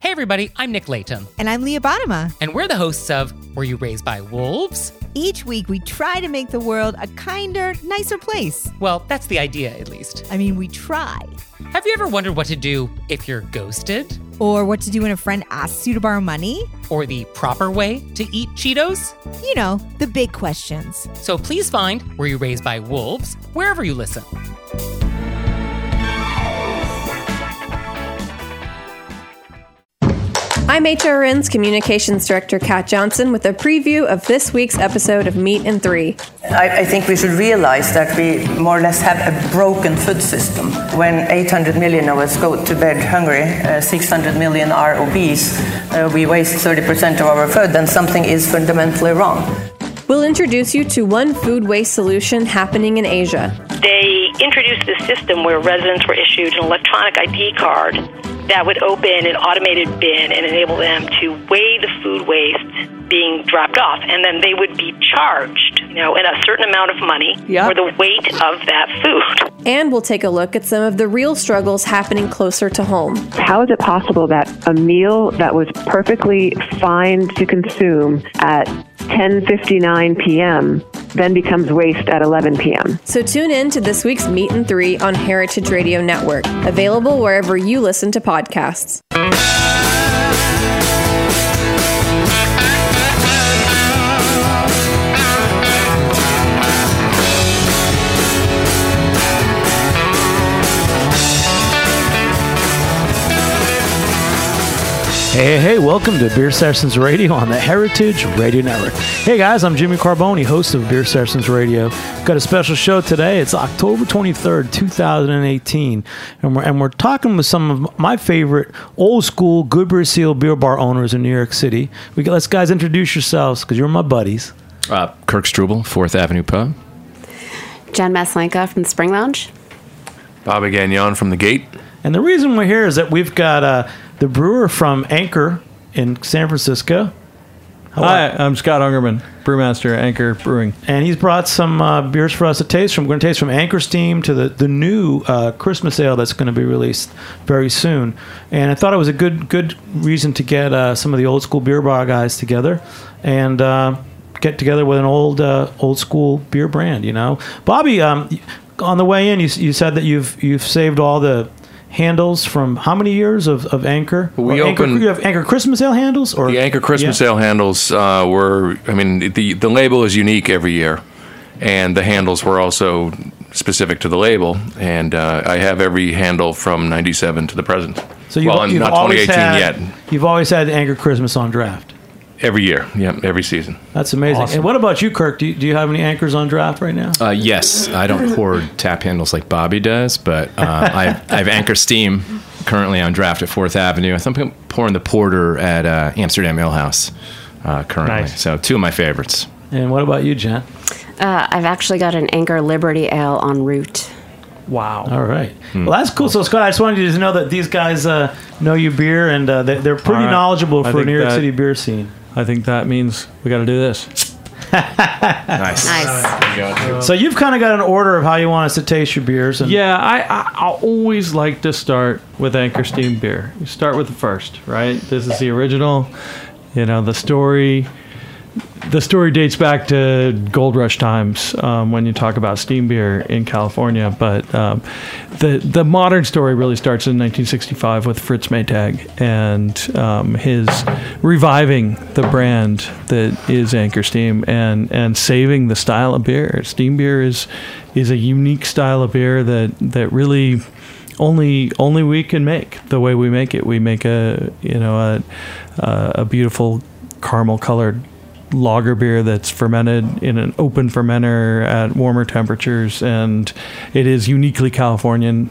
Hey everybody, I'm Nick Layton. And I'm Leah Bottima. And we're the hosts of Were You Raised by Wolves? Each week we try to make the world a kinder, nicer place. Well, that's the idea, at least. I mean, we try. Have you ever wondered what to do if you're ghosted? Or what to do when a friend asks you to borrow money? Or the proper way to eat Cheetos? You know, the big questions. So please find Were You Raised by Wolves wherever you listen. I'm HRN's Communications Director, Kat Johnson, with a preview of this week's episode of Meat and Three. I think we should realize that we more or less have a broken food system. When 800 million of us go to bed hungry, 600 million are obese, we waste 30% of our food, then something is fundamentally wrong. We'll introduce you to one food waste solution happening in Asia. They introduced this system where residents were issued an electronic ID card that would open an automated bin and enable them to weigh the food waste being dropped off. And then they would be charged, in a certain amount of money for the weight of that food. And we'll take a look at some of the real struggles happening closer to home. How is it possible that a meal that was perfectly fine to consume at 10:59 p.m. then becomes waste at 11 p.m. So tune in to this week's Meat and Three on Heritage Radio Network, available wherever you listen to podcasts. Hey, welcome to Beer Sessions Radio on the Heritage Radio Network. Hey guys, I'm Jimmy Carboni, host of Beer Sessions Radio. Got a special show today. It's October 23rd, 2018, and we're talking with some of my favorite old school Good Seal beer bar owners in New York City. Let's guys introduce yourselves because you're my buddies. Kirk Struble, 4th Avenue Pub. Jen Maslenka from the Spring Lounge. Bobby Gagnon from The Gate. And the reason we're here is that we've got the brewer from Anchor in San Francisco. Hi, I'm Scott Ungerman, brewmaster at Anchor Brewing. And he's brought some beers for us to taste from. We're going to taste from Anchor Steam to the new Christmas ale that's going to be released very soon. And I thought it was a good reason to get some of the old school beer bar guys together and get together with an old school beer brand, Bobby, on the way in, you said that you've saved all the handles from how many years of Anchor? You have Anchor Christmas Ale handles? Or? The Anchor Christmas Ale handles the label is unique every year, and the handles were also specific to the label, and I have every handle from 97 to the present. So you've not 2018 yet. You've always had Anchor Christmas on draft? Every year, every season. That's amazing. Awesome. And what about you, Kirk? Do you have any Anchors on draft right now? Yes, I don't hoard tap handles like Bobby does, but I have Anchor Steam currently on draft at 4th Avenue. I think I'm pouring the Porter at Amsterdam Ale House currently. Nice. So 2 of my favorites. And what about you, Jen? I've actually got an Anchor Liberty Ale en route. Wow. All right. Well, that's cool. So, Scott, I just wanted you to know that these guys know your beer, and they're pretty knowledgeable for New York City beer scene. I think that means we got to do this. Nice. So you've kind of got an order of how you want us to taste your beers. And Yeah, I always like to start with Anchor Steam beer. You start with the first, right? This is the original. The story dates back to Gold Rush times when you talk about steam beer in California. But the modern story really starts in 1965 with Fritz Maytag and his reviving the brand that is Anchor Steam and saving the style of beer. Steam beer is a unique style of beer that really only we can make the way we make it. We make a beautiful caramel colored lager beer that's fermented in an open fermenter at warmer temperatures, and it is uniquely Californian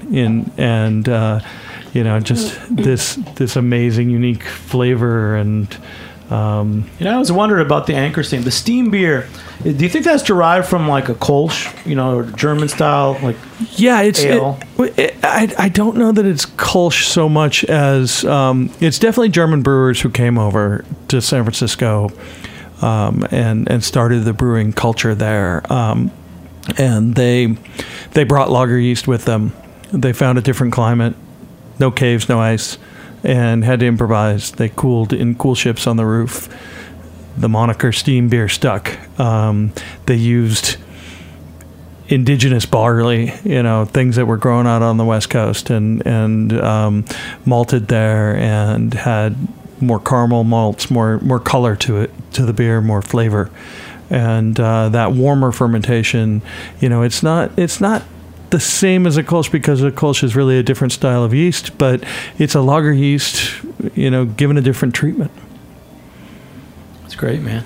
just this amazing unique flavor. And I was wondering about the Anchor Steam, the steam beer. Do you think that's derived from like a Kolsch, or German style it's ale? I don't know that it's Kolsch so much as it's definitely German brewers who came over to San Francisco and started the brewing culture there. And they brought lager yeast with them. They found a different climate, no caves, no ice, and had to improvise. They cooled in cool ships on the roof. The moniker Steam Beer stuck. They used indigenous barley, things that were grown out on the West Coast and malted there, and had more caramel malts, more color to the beer, more flavor. And that warmer fermentation, it's not the same as a Kolsch, because a Kolsch is really a different style of yeast, but it's a lager yeast, given a different treatment. It's great, man.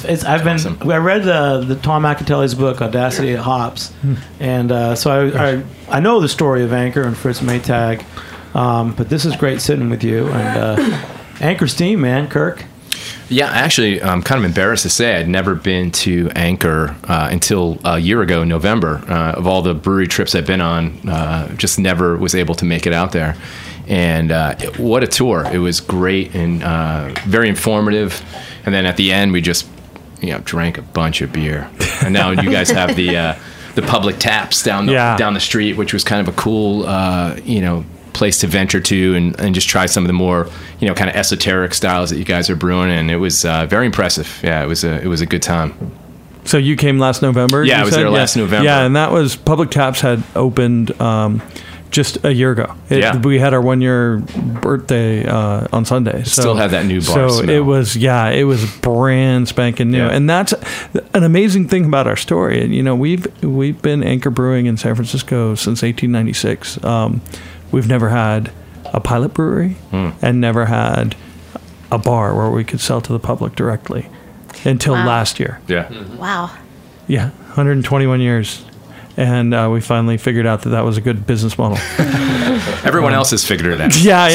I read the Tom McAtelly's book Audacity at Hops, and so I know the story of Anchor and Fritz Maytag, but this is great sitting with you and Anchor Steam, man, Kirk. Yeah, actually, I'm kind of embarrassed to say I'd never been to Anchor until a year ago in November. Of all the brewery trips I've been on, just never was able to make it out there. And what a tour. It was great and very informative. And then at the end, we just drank a bunch of beer. And now you guys have the public taps down the street, which was kind of a cool, place to venture to and just try some of the more kind of esoteric styles that you guys are brewing, and it was very impressive. Yeah, it was a good time. So you came last November? Yeah, I was there last November. Yeah, and that was Public Taps had opened just a year ago. We had our 1-year birthday on Sunday. Still had that new bar smell. It was brand spanking new, and that's an amazing thing about our story. And we've been Anchor Brewing in San Francisco since 1896. We've never had a pilot brewery and never had a bar where we could sell to the public directly until last year. Yeah. Wow. Yeah, 121 years. And we finally figured out that was a good business model. Everyone else has figured it out.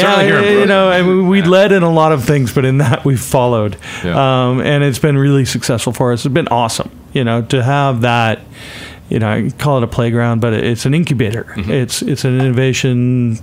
And we led in a lot of things, but in that we followed. Yeah. And it's been really successful for us. It's been awesome, to have that. I call it a playground, but it's an incubator. Mm-hmm. It's an innovation.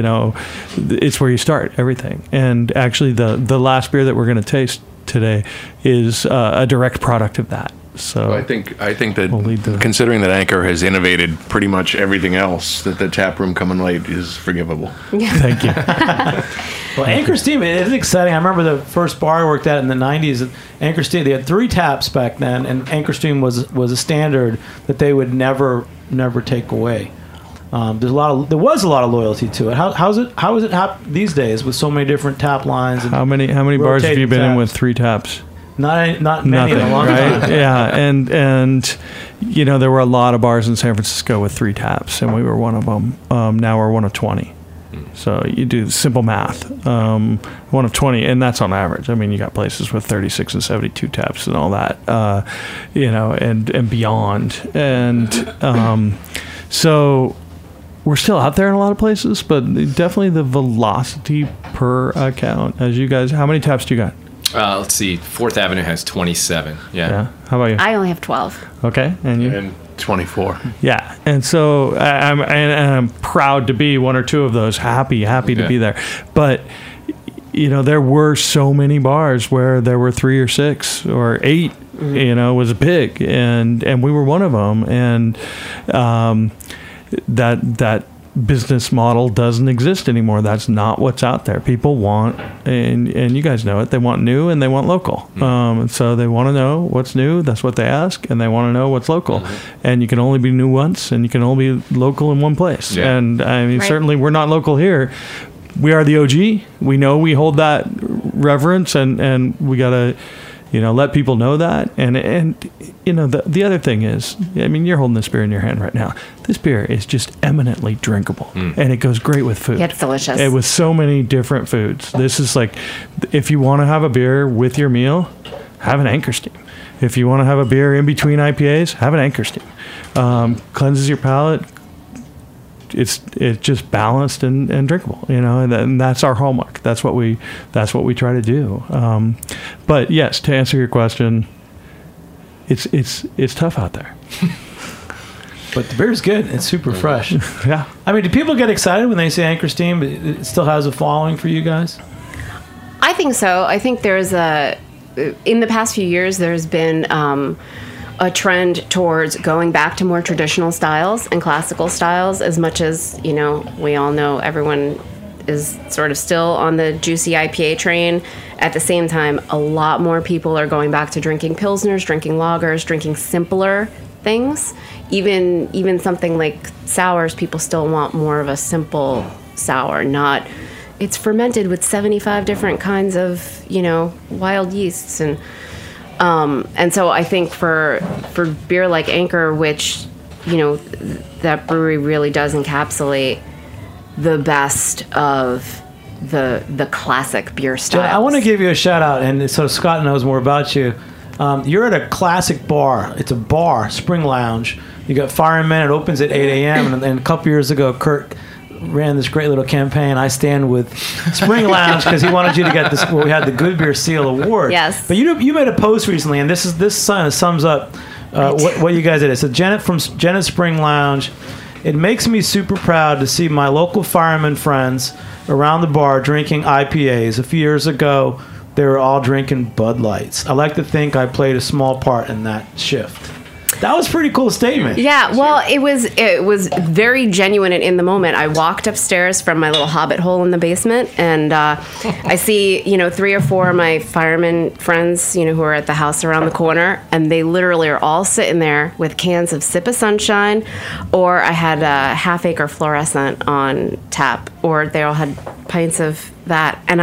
It's where you start everything. And actually, the last beer that we're going to taste today is a direct product of that. So I think that considering that Anchor has innovated pretty much everything else, that the tap room coming late is forgivable. Thank you. Well, Anchor Steam, it is exciting. I remember the first bar I worked at in the 90s. Anchor Steam, they had 3 taps back then, and Anchor Steam was a standard that they would never take away. There was a lot of loyalty to it. How is it these days with so many different tap lines? And how many bars have you been in with 3 taps? Not many Nothing, in a long right? time. Yeah, and there were a lot of bars in San Francisco with 3 taps, and we were one of them. Now we're one of 20. So you do simple math, one of 20, and that's on average. I mean, you got places with 36 and 72 taps and all that, and beyond. And so we're still out there in a lot of places, but definitely the velocity per account. As you guys, how many taps do you got? Let's see. 4th Avenue has 27. Yeah. How about you? I only have 12. Okay. And you? And 24. Yeah. And so I'm proud to be one or two of those. Happy to be there. But, there were so many bars where there were 3 or 6 or 8, was big. And we were one of them. And that business model doesn't exist anymore. That's not what's out there. People want, and you guys know it, they want new and they want local. So they want to know what's new. That's what they ask, and they want to know what's local. And you can only be new once, and you can only be local in one place. Yeah. And I mean, certainly we're not local here. We are the OG. We know we hold that reverence, and we got to let people know that. And the other thing is, I mean, you're holding this beer in your hand right now. This beer is just eminently drinkable, and it goes great with food. Yeah, it's delicious. With so many different foods. This is like, if you want to have a beer with your meal, have an Anchor Steam. If you want to have a beer in between IPAs, have an Anchor Steam. Cleanses your palate. It's just balanced and drinkable, and that's our hallmark. That's what we try to do. But yes, to answer your question, it's tough out there. But the beer's good. It's super fresh. Yeah. I mean, do people get excited when they say Anchor Steam? It still has a following for you guys? I think so. I think in the past few years, there's been a trend towards going back to more traditional styles and classical styles, as much as, we all know everyone is sort of still on the juicy IPA train. At the same time, a lot more people are going back to drinking pilsners, drinking lagers, drinking simpler things. Even something like sours, people still want more of a simple sour, not it's fermented with 75 different kinds of, wild yeasts. And so I think for beer like Anchor, which, that brewery really does encapsulate the best of the classic beer styles. I want to give you a shout out, and so Scott knows more about you. You're at a classic bar. It's a bar, Spring Lounge. You got Fireman. It opens at 8 a.m. And a couple years ago, Kirk ran this great little campaign, I Stand with Spring Lounge, because he wanted you to get this. Well, we had the Good Beer Seal Award. Yes. But you made a post recently, and this kind of sums up what you guys did. It said, Janet from Janet Spring Lounge. It makes me super proud to see my local fireman friends around the bar drinking IPAs. A few years ago, they were all drinking Bud Lights. I like to think I played a small part in that shift. That was a pretty cool statement. Yeah, well, it was very genuine and in the moment. I walked upstairs from my little hobbit hole in the basement, and I see, 3 or 4 of my fireman friends, who are at the house around the corner, and they literally are all sitting there with cans of Sip of Sunshine, or I had a Half Acre Fluorescent on tap, or they all had pints of that, and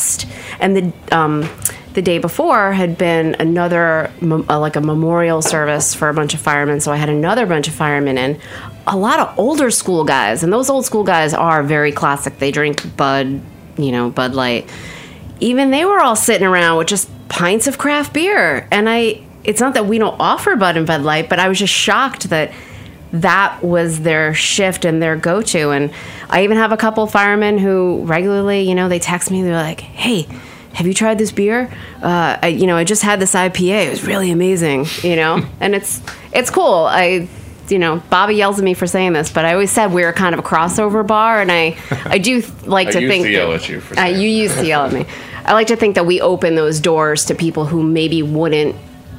the day before had been another, like a memorial service for a bunch of firemen. So I had another bunch of firemen in, a lot of older school guys. And those old school guys are very classic. They drink Bud, Bud Light. Even they were all sitting around with just pints of craft beer. And it's not that we don't offer Bud and Bud Light, but I was just shocked that was their shift and their go-to. And I even have a couple of firemen who regularly, they text me, they're like, hey, have you tried this beer? I just had this IPA. It was really amazing, and it's cool. Bobby yells at me for saying this, but I always said we were kind of a crossover bar, and I do like to think I used to yell at you for saying you used to yell at me. I like to think that we open those doors to people who maybe wouldn't,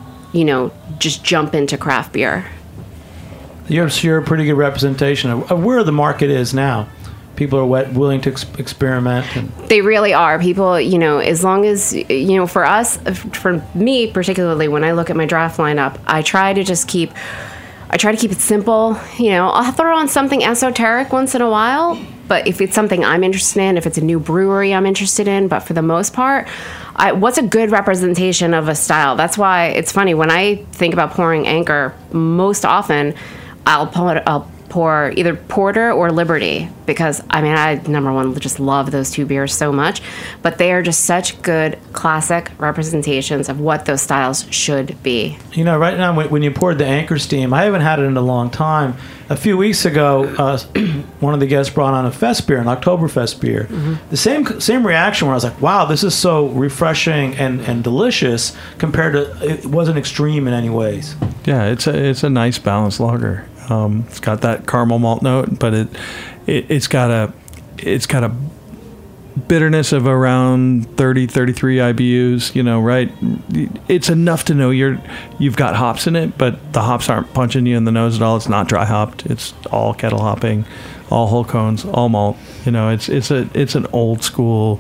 just jump into craft beer. You're a pretty good representation of where the market is now. People are willing to experiment. They really are. People, as long as, for us, for me particularly, when I look at my draft lineup, I try to keep it simple. I'll throw on something esoteric once in a while, but if it's something I'm interested in, if it's a new brewery I'm interested in, but for the most part, what's a good representation of a style? That's why it's funny, when I think about pouring Anchor, most often I'll pour either Porter or Liberty, because I number one just love those two beers so much, but they are just such good classic representations of what those styles should be. Right now when you poured the Anchor Steam, I haven't had it in a long time. A few weeks ago, one of the guests brought on a fest beer, an Oktoberfest beer. Mm-hmm. The same reaction where I was like, wow, this is so refreshing and delicious compared to, it wasn't extreme in any ways. Yeah, it's a nice balanced lager. It's got that caramel malt note, but it's got a bitterness of around 33 IBUs, right? It's enough to know you've got hops in it, but the hops aren't punching you in the nose at all. It's not dry hopped. It's all kettle hopping, all whole cones, all malt. It's an old school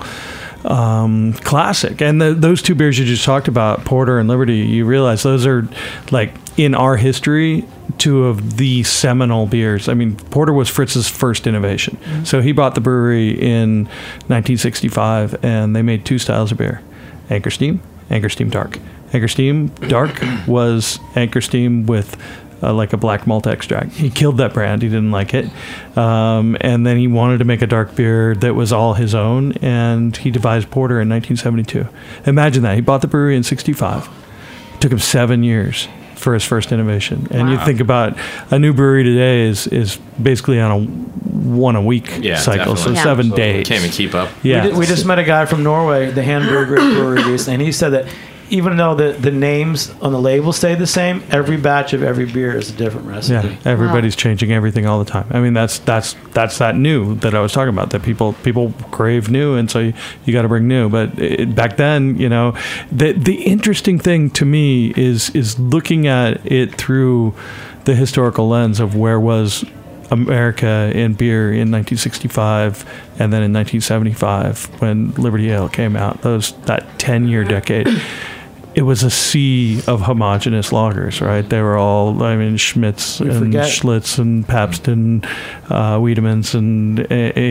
classic. And those two beers you just talked about, Porter and Liberty, you realize those are, like, in our history, two of the seminal beers. Porter was Fritz's first innovation. Mm-hmm. So he bought the brewery in 1965, and they made 2 styles of beer: Anchor Steam, Anchor Steam Dark. Anchor Steam Dark was Anchor Steam with like a black malt extract. He killed that brand. He didn't like it. And then he wanted to make a dark beer that was all his own, and he devised Porter in 1972. Imagine that. He bought the brewery in 65. It took him 7 years for his first innovation. And Wow. You think about a new brewery today is basically on a one-a-week cycle, definitely. so 7 days. Can't even keep up. Yeah. We just met a guy from Norway, the Hamburg Brewery recently, and he said that even though the names on the label stay the same, every batch of every beer is a different recipe. Yeah, everybody's changing everything all the time. That's that new that I was talking about, that people crave new, and so you got to bring new. But back then, the interesting thing to me is looking at it through the historical lens of where was America in beer in 1965, and then in 1975 when Liberty Ale came out. That 10-year decade. It was a sea of homogenous lagers, right? They were all, Schmitz and Schlitz and Pabst and Wiedemann's and,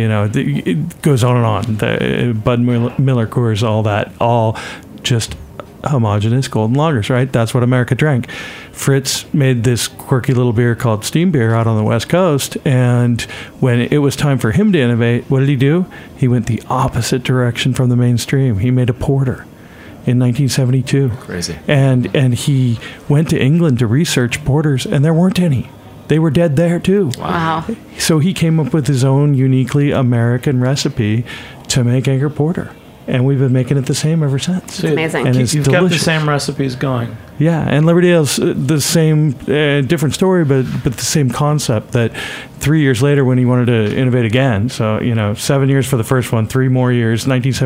it goes on and on. Bud Miller Coors, all that, all just homogenous golden lagers, right? That's what America drank. Fritz made this quirky little beer called Steam Beer out on the West Coast, and when it was time for him to innovate, what did he do? He went the opposite direction from the mainstream. He made a porter in 1972. Crazy. And he went to England to research porters, and there weren't any. They were dead there too. Wow. So he came up with his own uniquely American recipe to make Anchor Porter. And we've been making it the same ever since. It's amazing. And it's You've delicious. kept the same recipes going. Yeah, and Liberty Ale's the same, different story, but the same concept that 3 years later when he wanted to innovate again, so, 7 years for the first one, 3 more years,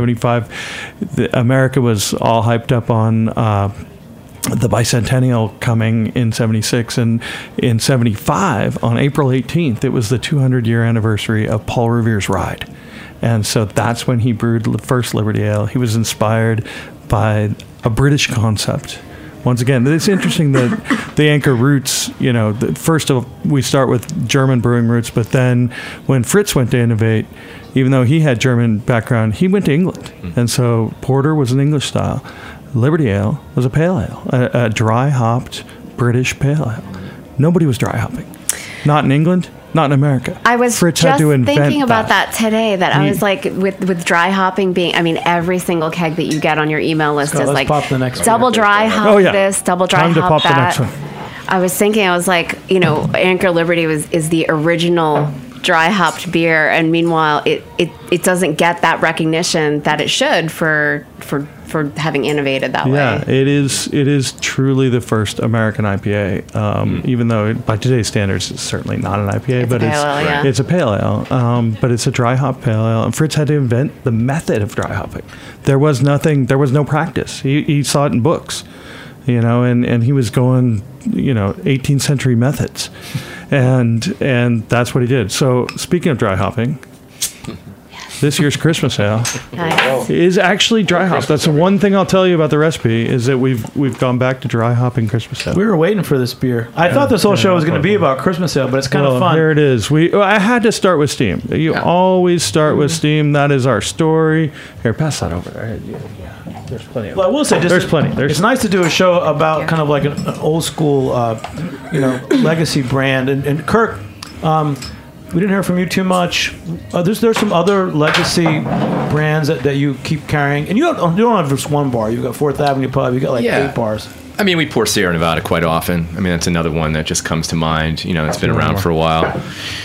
1975, America was all hyped up on the bicentennial coming in 76, and in 75, on April 18th, it was the 200-year anniversary of Paul Revere's Ride. And so that's when he brewed the first Liberty Ale. He was inspired by a British concept. Once again, it's interesting that the Anchor roots, first of all, we start with German brewing roots, but then when Fritz went to innovate, even though he had German background, he went to England. And so Porter was an English style. Liberty Ale was a pale ale, a dry hopped British pale ale. Nobody was dry hopping. Not in England. Not in America. I was Fritz just had to invent thinking about that today. I was like, with dry hopping being, every single keg that you get on your email list Scott, is let's like pop the next double one. dry hop Oh, yeah. this, double dry Time to hop pop the that. next one. I was thinking, Anchor Liberty is the original dry hopped beer, and meanwhile, it doesn't get that recognition that it should for having innovated that way. Yeah, it is truly the first American IPA. Even though by today's standards, it's certainly not an IPA, but it's a pale ale. But it's a dry hop pale ale, and Fritz had to invent the method of dry hopping. There was no practice. He saw it in books, and he was going, 18th century methods, and that's what he did. So speaking of dry hopping. This year's Christmas ale is actually dry hop. That's the one thing I'll tell you about the recipe is that we've gone back to dry hopping Christmas ale. We were waiting for this beer. I thought this whole show was going to be about Christmas ale, but it's kind of fun. Here it is. I had to start with Steam. You always start with Steam. That is our story. Here, pass that over there. Yeah. There's plenty of it. Well, I will say, there's plenty. It's nice to do a show about kind of like an old school, legacy brand. And Kirk, we didn't hear from you too much. There's some other legacy brands that you keep carrying, and you don't have just one bar. You've got 4th Avenue Pub. You've got 8 bars. We pour Sierra Nevada quite often. That's another one that just comes to mind. It's been around for a while.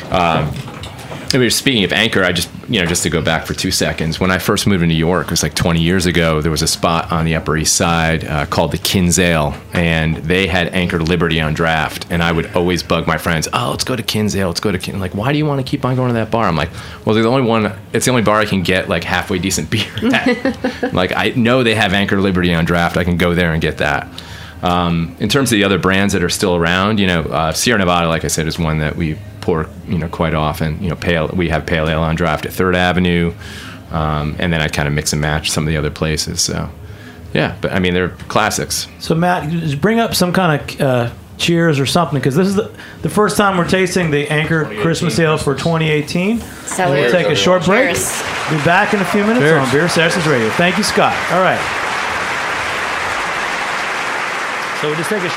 Speaking of Anchor, I just to go back for 2 seconds. When I first moved to New York, it was like 20 years ago. There was a spot on the Upper East Side called the Kin's Ale, and they had Anchor Liberty on draft. And I would always bug my friends, "Oh, let's go to Kin's Ale. Let's go to Kin's." Like, why do you want to keep on going to that bar? I'm like, well, they're the only one. It's the only bar I can get like halfway decent beer at. Like, I know they have Anchor Liberty on draft. I can go there and get that. In terms of the other brands that are still around, Sierra Nevada, like I said, is one that we pour, quite often. We have pale ale on draft at 3rd Avenue, and then I kind of mix and match some of the other places. So, yeah, but they're classics. So Matt, just bring up some kind of cheers or something, because this is the first time we're tasting the Anchor Christmas Ale for 2018. So we'll take a short break. Cheers. Be back in a few minutes on Beer Sessions Radio. Thank you, Scott. All right. So we'll just take a...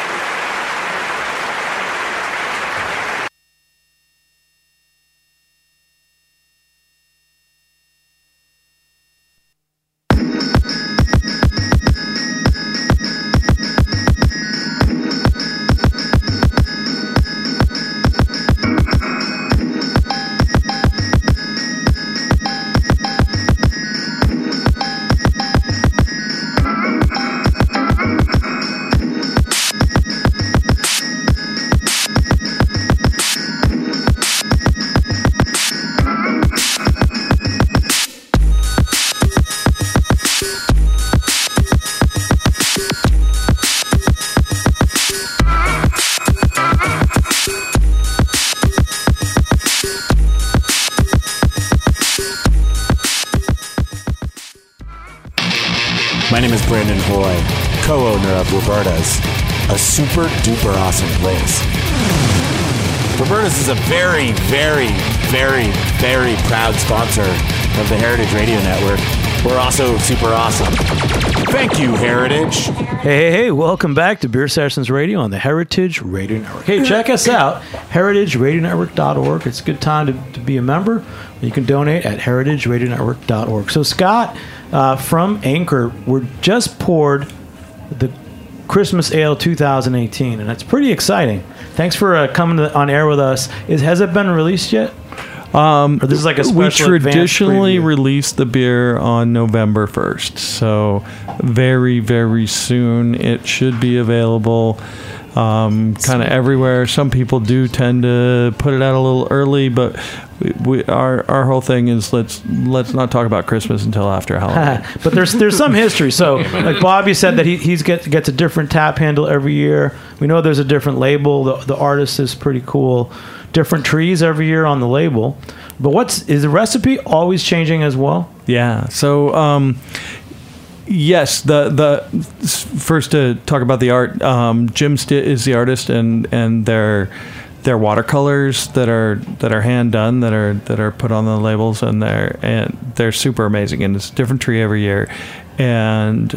My name is Brandon Hoy, co-owner of Roberta's, a super duper awesome place. Roberta's is a very, very, very, very proud sponsor of the Heritage Radio Network. We're also super awesome. Thank you, Heritage. Hey, welcome back to Beer Sessions Radio on the Heritage Radio Network. Hey, check us out, heritageradionetwork.org. It's a good time to be a member. You can donate at heritageradionetwork.org. So, Scott, from Anchor, we're just poured the Christmas Ale 2018, and it's pretty exciting. Thanks for coming on air with us. Has it been released yet? Or this is like a special we traditionally release the beer on November 1st, so very, very soon it should be available kind of everywhere. Some people do tend to put it out a little early, but our whole thing is let's not talk about Christmas until after Halloween. But there's some history. So like Bobby said that he gets a different tap handle every year. We know there's a different label. The artist is pretty cool. Different trees every year on the label. But is the recipe always changing as well? Yeah. So yes, the first to talk about the art, Jim Stitt is the artist, and their watercolors that are hand done, that are put on the labels, and they're super amazing, and it's a different tree every year, and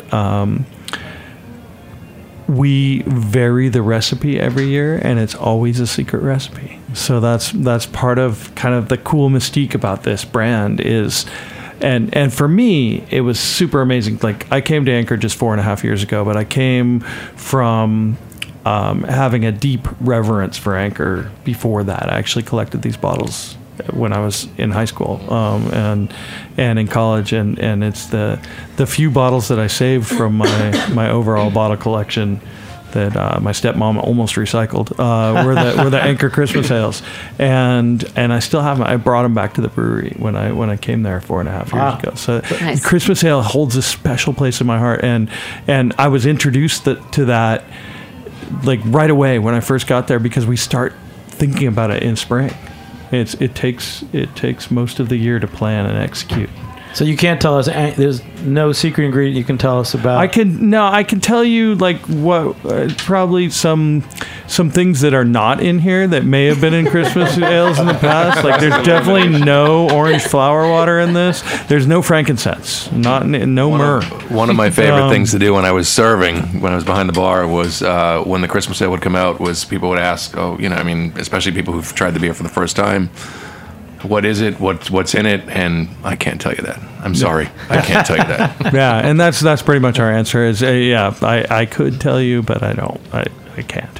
we vary the recipe every year, and it's always a secret recipe. So that's part of kind of the cool mystique about this brand is, and for me, it was super amazing. Like, I came to Anchor just 4.5 years ago, but I came from having a deep reverence for Anchor before that. I actually collected these bottles when I was in high school and in college, and it's the few bottles that I saved from my overall bottle collection that my stepmom almost recycled were the Anchor Christmas ales, and I still have them. I brought them back to the brewery when I came there 4.5 years ago. So nice. Christmas ale holds a special place in my heart, and I was introduced to that like right away when I first got there, because we start thinking about it in spring. It takes most of the year to plan and execute. So you can't tell us. There's no secret ingredient you can tell us about. I can tell you like what probably some things that are not in here that may have been in Christmas ales in the past. Like, there's definitely no orange flower water in this. There's no frankincense. No myrrh. One of my favorite things to do when I was serving, when I was behind the bar, was when the Christmas ale would come out, was people would ask, especially people who've tried the beer for the first time, what is it? What's in it? And I can't tell you that. I'm sorry. I can't tell you that. Yeah, and that's pretty much our answer is, I could tell you, but I don't. I can't.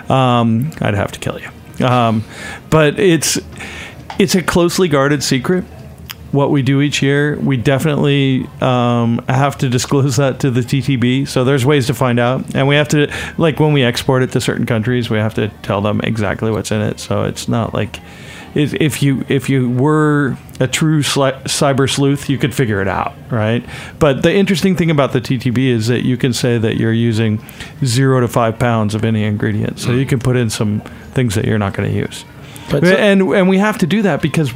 I'd have to kill you. But it's a closely guarded secret. What we do each year, we definitely have to disclose that to the TTB. So there's ways to find out, and we have to, like, when we export it to certain countries, we have to tell them exactly what's in it. So it's not like, if you were a true cyber sleuth, you could figure it out, right? But the interesting thing about the TTB is that you can say that you're using 0 to 5 pounds of any ingredient, so you can put in some things that you're not going to use. And we have to do that because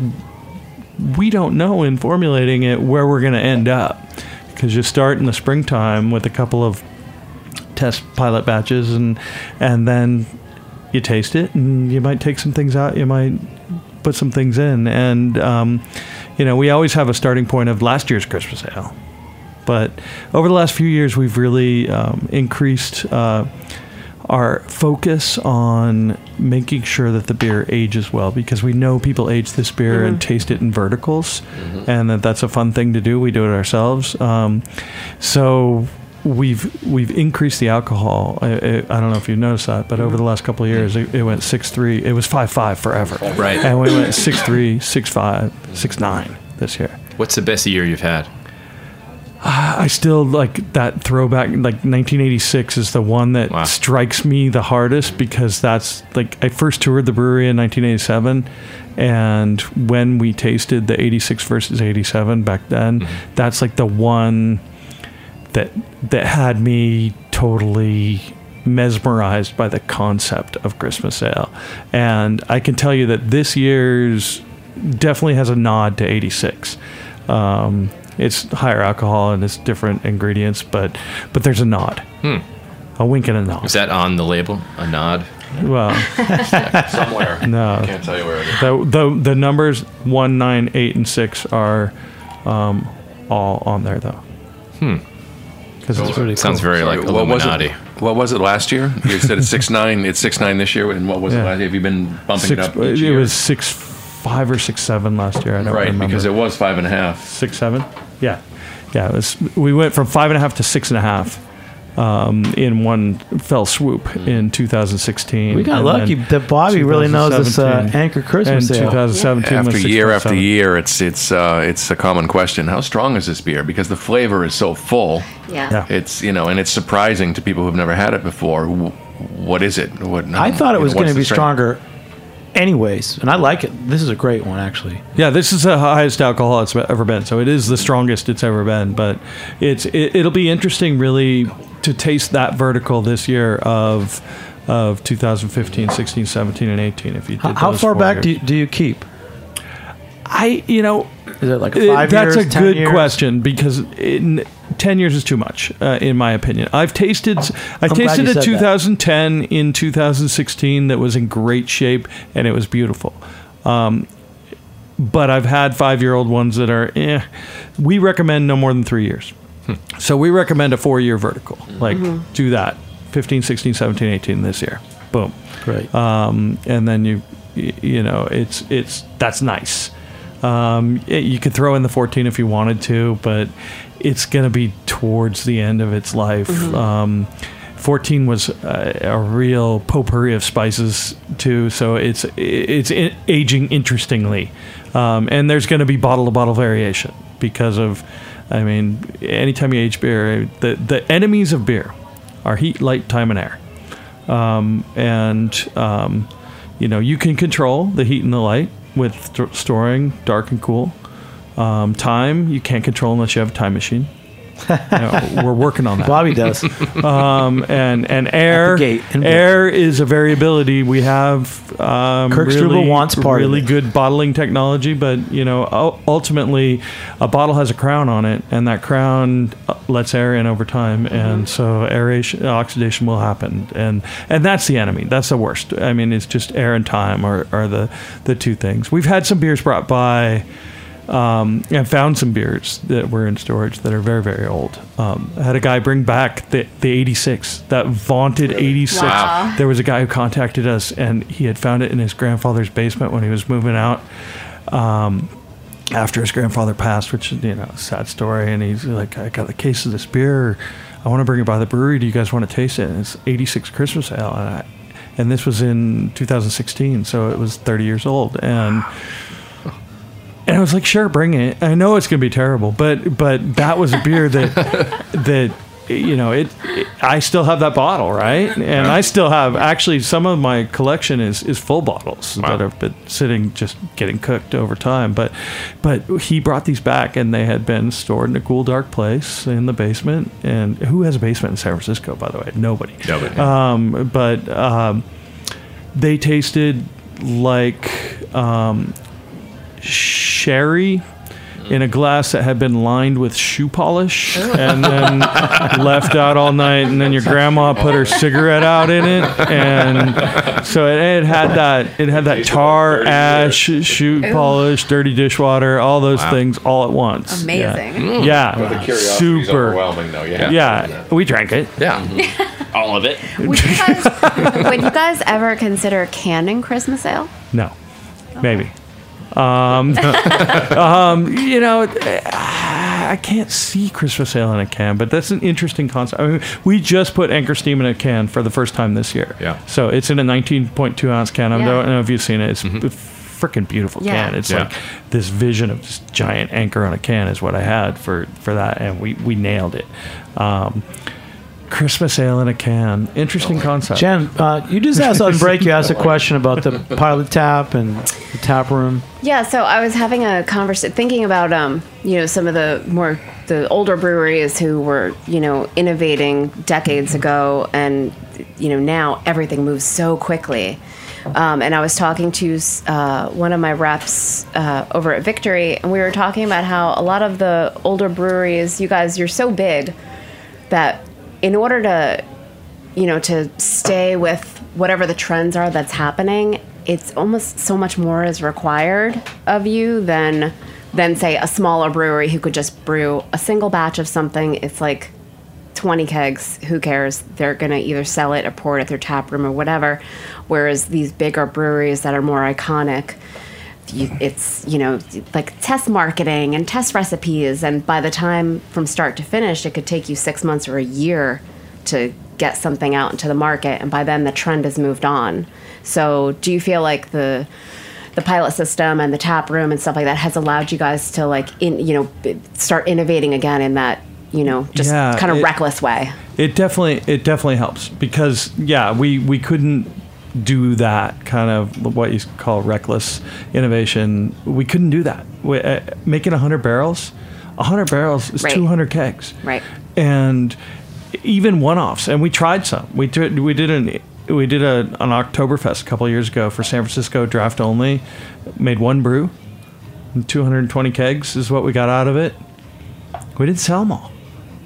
we don't know in formulating it where we're going to end up, because you start in the springtime with a couple of test pilot batches, and then you taste it, and you might take some things out, you might put some things in, and we always have a starting point of last year's Christmas ale. But over the last few years, we've really increased our focus on making sure that the beer ages well, because we know people age this beer and taste it in verticals, and that's a fun thing to do. We do it ourselves. So we've increased the alcohol. I don't know if you've noticed that, but over the last couple of years, it went 6.3. It was 5.5 forever, right? And we went 6.3, 6.5, 6.9 this year. What's the best year you've had? I still like that throwback. Like 1986 is the one that strikes me the hardest, because that's like, I first toured the brewery in 1987, and when we tasted the 86 versus 87 back then, that's like the one that had me totally mesmerized by the concept of Christmas ale. And I can tell you that this year's definitely has a nod to 86. It's higher alcohol and it's different ingredients, but there's a nod. A wink and a nod. Is that on the label? A nod? Well, somewhere. No. I can't tell you where it is. The numbers 1, 9, 8, and 6 are all on there, though. Because it's pretty Sounds cool. very like Illuminati. What was it last year? You said it's 6.9. It's 6.9 this year. And what was it last year? Have you been bumping it up each year? It was 6.5 or 6.7 last year. I don't remember. Because it was 5.5. 6.7. Yeah. It was. We went from 5.5 to 6.5. In one fell swoop in 2016. We got lucky that Bobby really knows this Anchor Christmas and ale. 2017 after was year after 6.7. year, it's a common question. How strong is this beer? Because the flavor is so full. Yeah. It's and it's surprising to people who've never had it before. What is it? I thought it was going to be stronger anyways, and I like it. This is a great one, actually. Yeah, this is the highest alcohol it's ever been, so it is the strongest it's ever been. But it'll be interesting, really, to taste that vertical this year of 2015, 16, 17, and 18. If you did How those far 4 back years. do you keep? Is it like 5 years? That's a 10 good years? question because 10 years is too much, in my opinion. I've tasted I'm glad you a said 2010 in 2016 that was in great shape and it was beautiful. But I've had 5-year-old ones that are, we recommend no more than 3 years. So we recommend a 4-year vertical. Like, do that. 15, 16, 17, 18 this year. Boom. Great. And then that's nice. You could throw in the 14 if you wanted to, but it's going to be towards the end of its life. 14 was a real potpourri of spices too, so it's aging interestingly, and there's going to be bottle to bottle variation because of, anytime you age beer, the enemies of beer are heat, light, time, and air, you can control the heat and the light with storing dark and cool. Time you can't control unless you have a time machine. We're working on that. Bobby does. And air. Air is a variability. We have Kirk Struble wants part of really it. good bottling technology, but ultimately a bottle has a crown on it, and that crown lets air in over time, and so oxidation will happen, and that's the enemy. That's the worst. It's just air and time are the two things. We've had some beers brought by. And found some beers that were in storage that are very, very old. I had a guy bring back the 86, that vaunted 86. Wow. There was a guy who contacted us, and he had found it in his grandfather's basement when he was moving out after his grandfather passed, which is, a sad story. And he's like, I got a case of this beer. I want to bring it by the brewery. Do you guys want to taste it? And it's 86 Christmas Ale. And this was in 2016, so it was 30 years old. And I was like, sure, bring it. I know it's going to be terrible, but that was a beer that I still have that bottle, right? And I still have, actually, some of my collection is full bottles that have been sitting, just getting cooked over time. But he brought these back, and they had been stored in a cool, dark place in the basement. And who has a basement in San Francisco, by the way? Nobody. But they tasted like sherry in a glass that had been lined with shoe polish and then left out all night, and then your grandma put her cigarette out in it, and so it had that tar, ash, shoe polish, dirty dishwater, all those things all at once. Amazing. Yeah, Well, the curiosity is super overwhelming, though. Yeah, we drank it. Yeah. All of it. Would you guys ever consider canning Christmas ale? No, maybe. I can't see Christmas ale in a can, but that's an interesting concept. We just put Anchor Steam in a can for the first time this year. Yeah. So it's in a 19.2 ounce can. I Yeah. don't know if you've seen it. It's a freaking beautiful can. It's like this vision of this giant anchor on a can is what I had for that, and we nailed it. Christmas ale in a can. Interesting concept. Jen, you just asked on break, you asked a question about the pilot tap and the tap room. Yeah, so I was having a conversation, thinking about, some of the older breweries who were, innovating decades ago, and, now everything moves so quickly. And I was talking to one of my reps over at Victory, and we were talking about how a lot of the older breweries, you guys, you're so big that in order to, to stay with whatever the trends are that's happening, it's almost so much more is required of you than say a smaller brewery who could just brew a single batch of something. It's like 20 kegs, who cares? They're going to either sell it or pour it at their tap room or whatever. Whereas these bigger breweries that are more iconic, it's, like test marketing and test recipes. And by the time from start to finish, it could take you 6 months or a year to get something out into the market. And by then the trend has moved on. So do you feel like the pilot system and the tap room and stuff like that has allowed you guys to start innovating again in that, kind of reckless way? It definitely helps because we couldn't do that kind of what you call reckless innovation. We couldn't do that. Making 100 barrels is right. 200 kegs. Right. And even one-offs, and we tried some. We did an Oktoberfest a couple of years ago for San Francisco draft only. Made one brew, 220 kegs is what we got out of it. We didn't sell them all,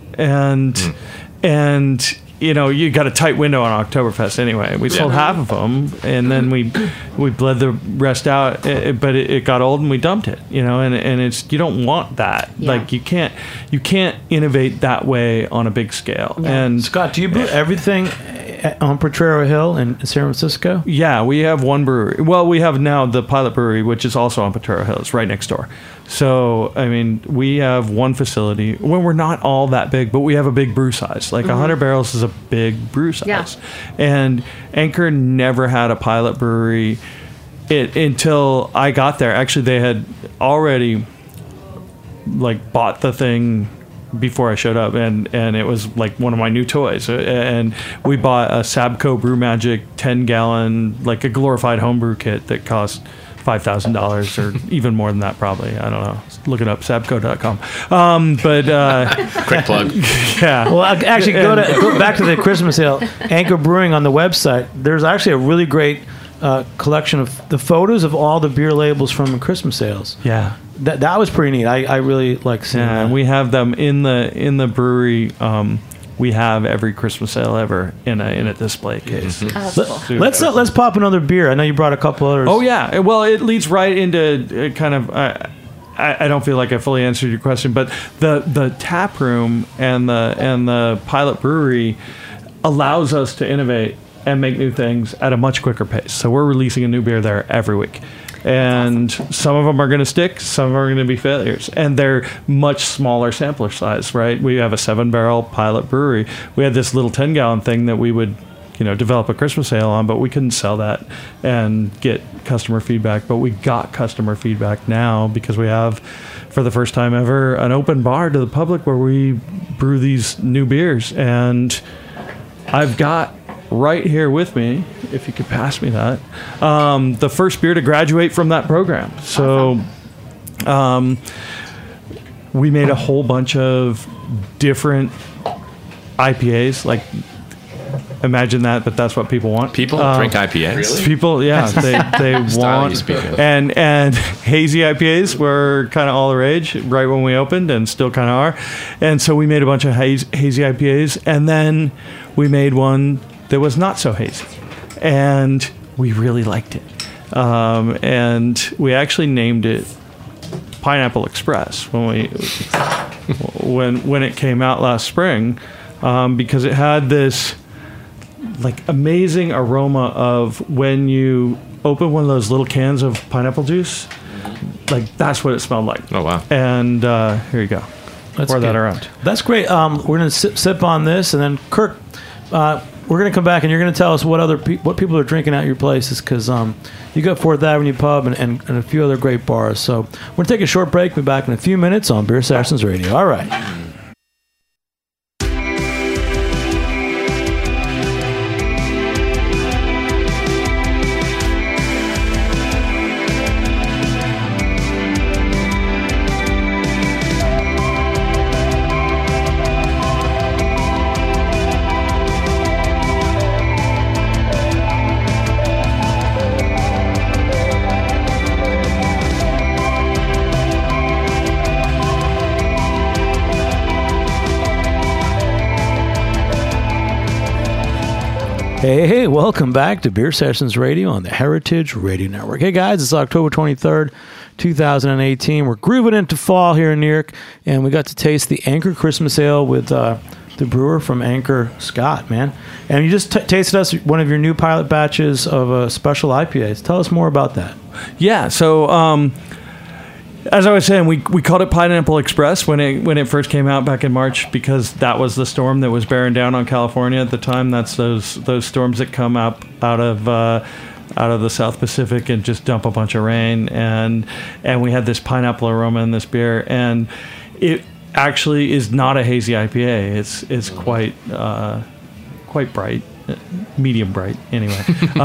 and you got a tight window on Oktoberfest anyway. We sold half of them, and then we bled the rest out. But it got old, and we dumped it. And it's, you don't want that. Yeah. Like you can't innovate that way on a big scale. Yeah. And Scott, do you brew everything on Potrero Hill in San Francisco? Yeah, we have one brewery. Well, we have now the Pilot Brewery, which is also on Potrero Hill. It's right next door. So, I mean, we have one facility. Well, we're not all that big, but we have a big brew size. Like 100 barrels is a big brew size. Yeah. And Anchor never had a pilot brewery until I got there. Actually, they had already bought the thing before I showed up, and it was like one of my new toys. And we bought a Sabco Brew Magic 10-gallon, like a glorified homebrew kit that cost $5,000 or even more than that, probably. I don't know. Look it up, sabco.com. Quick plug. Yeah. Well, actually, go back to the Christmas sale. Anchor Brewing on the website. There's actually a really great collection of the photos of all the beer labels from the Christmas sales. Yeah. That was pretty neat. I really like seeing that. And we have them in the brewery. We have every Christmas sale ever in a display case. Mm-hmm. Let's pop another beer. I know you brought a couple others. Oh yeah. Well, it leads right into kind of. I don't feel like I fully answered your question, but the tap room and the Pilot Brewery allows us to innovate and make new things at a much quicker pace. So we're releasing a new beer there every week. And some of them are going to stick, some of them are going to be failures. And they're much smaller sampler size, right? We have a 7-barrel Pilot Brewery. We had this little 10-gallon thing that we would, develop a Christmas sale on, but we couldn't sell that and get customer feedback. But we got customer feedback now because we have, for the first time ever, an open bar to the public where we brew these new beers. And I've got right here with me, if you could pass me that, the first beer to graduate from that program. So we made a whole bunch of different IPAs, like imagine that, but that's what people want. People drink IPAs? Really? People, yeah, they want. And hazy IPAs were kind of all the rage right when we opened, and still kind of are. And so we made a bunch of hazy IPAs, and then we made one that was not so hazy, and we really liked it. And we actually named it Pineapple Express when it came out last spring, because it had this amazing aroma of when you open one of those little cans of pineapple juice. That's what it smelled like. Oh wow! And here you go. Pour that around. That's great. We're going to sip on this, and then Kirk, we're going to come back, and you're going to tell us what people are drinking at your places, because you got Fourth Avenue Pub and a few other great bars. So we're going to take a short break. We'll be back in a few minutes on Beer Sessions Radio. All right. Hey, welcome back to Beer Sessions Radio on the Heritage Radio Network. Hey guys, it's October 23rd, 2018. We're grooving into fall here in New York, and we got to taste the Anchor Christmas Ale with the brewer from Anchor, Scott, man. And you just tasted us one of your new pilot batches of special IPAs. Tell us more about that. Yeah, so as I was saying, we called it Pineapple Express when it first came out back in March, because that was the storm that was bearing down on California at the time. That's those storms that come up out of the South Pacific and just dump a bunch of rain, and we had this pineapple aroma in this beer, and it actually is not a hazy IPA. It's quite bright, medium bright anyway.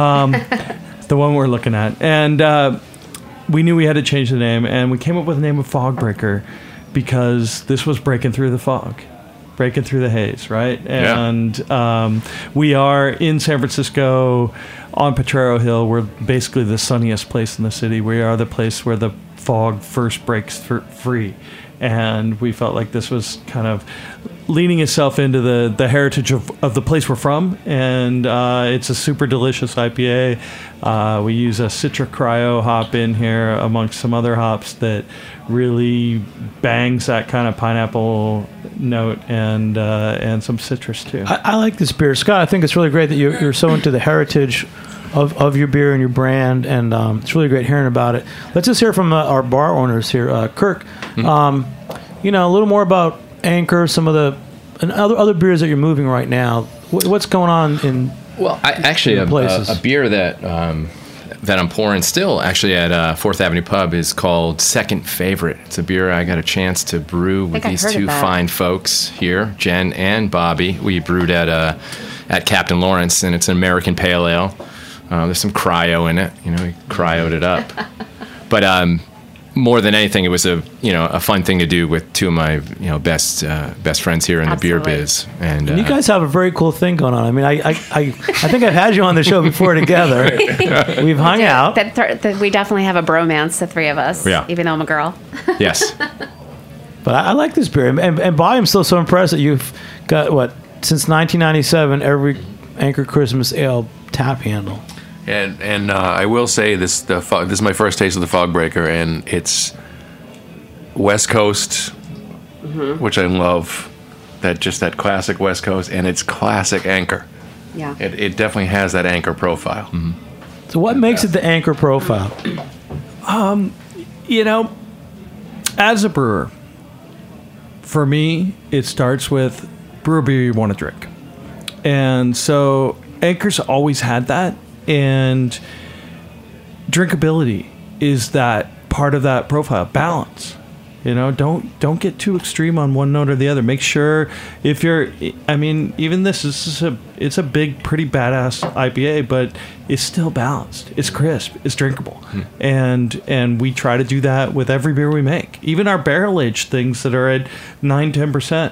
The one we're looking at, and we knew we had to change the name, and we came up with the name of Fogbreaker because this was breaking through the fog, breaking through the haze, right? And we are in San Francisco on Potrero Hill. We're basically the sunniest place in the city. We are the place where the fog first breaks free. And we felt like this was kind of leaning itself into the heritage of the place we're from. And it's a super delicious IPA. We use a Citra Cryo hop in here amongst some other hops that really bangs that kind of pineapple note and some citrus too. I like this beer. Scott, I think it's really great that you're so into the heritage of your beer and your brand, and it's really great hearing about it. Let's just hear from our bar owners here. Kirk, a little more about Anchor, some of the and other beers that you're moving right now. What's going on in a beer that I'm pouring still actually at Fourth Avenue Pub is called Second Favorite. It's a beer I got a chance to brew with these two fine folks here, Jen and Bobby. We brewed at Captain Lawrence, and it's an American Pale Ale. There's some cryo in it. We cryoed it up. But more than anything, it was a fun thing to do with two of my best friends here in the beer biz. And you guys have a very cool thing going on. I mean, I think I've had you on the show before together. We've hung out. We definitely have a bromance, the three of us. Yeah. Even though I'm a girl. Yes. But I like this beer, and Bobby, I'm still so impressed that you've got since 1997 every Anchor Christmas Ale tap handle. And I will say this is my first taste of the Fogbreaker, and it's West Coast, which I love. That classic West Coast, and it's classic Anchor. Yeah. It definitely has that Anchor profile. Mm-hmm. So what makes it the Anchor profile? As a brewer, for me, it starts with brew a beer you want to drink. And so Anchor's always had that. And drinkability is that part of that profile. Balance, don't get too extreme on one note or the other. Make sure even this is it's a big, pretty badass IPA, but it's still balanced. It's crisp. It's drinkable, and we try to do that with every beer we make. Even our barrel aged things that are at 9-10%,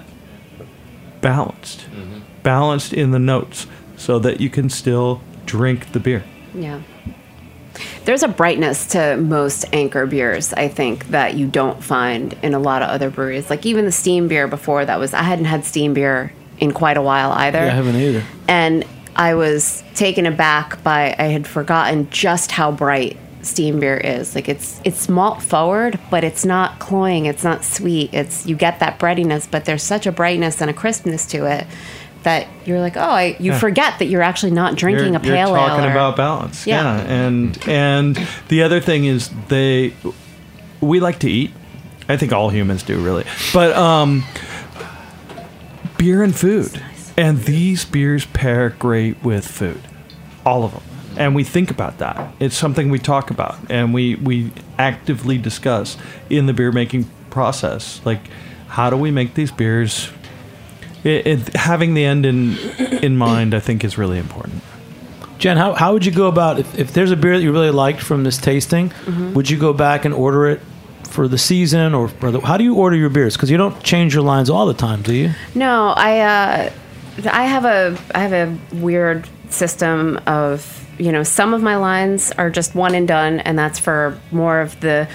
balanced in the notes, so that you can still drink the beer. Yeah. There's a brightness to most Anchor beers, I think, that you don't find in a lot of other breweries. Like even the steam beer before I hadn't had steam beer in quite a while either. Yeah, I haven't either. And I was taken aback I had forgotten just how bright steam beer is. Like it's malt forward, but it's not cloying, it's not sweet. You get that breadiness, but there's such a brightness and a crispness to it that you're like, you forget that you're actually not drinking a pale ale. You're talking about balance. Yeah. And the other thing is we like to eat. I think all humans do, really. But beer and food. And these beers pair great with food. All of them. And we think about that. It's something we talk about. And we actively discuss in the beer making process. Like, how do we make these beers... having the end in mind, I think, is really important. Jen, how would you go about if there's a beer that you really liked from this tasting? Would you go back and order it for the season, or how do you order your beers? Because you don't change your lines all the time, do you? No, I have a weird system of some of my lines are just one and done, and that's for more of the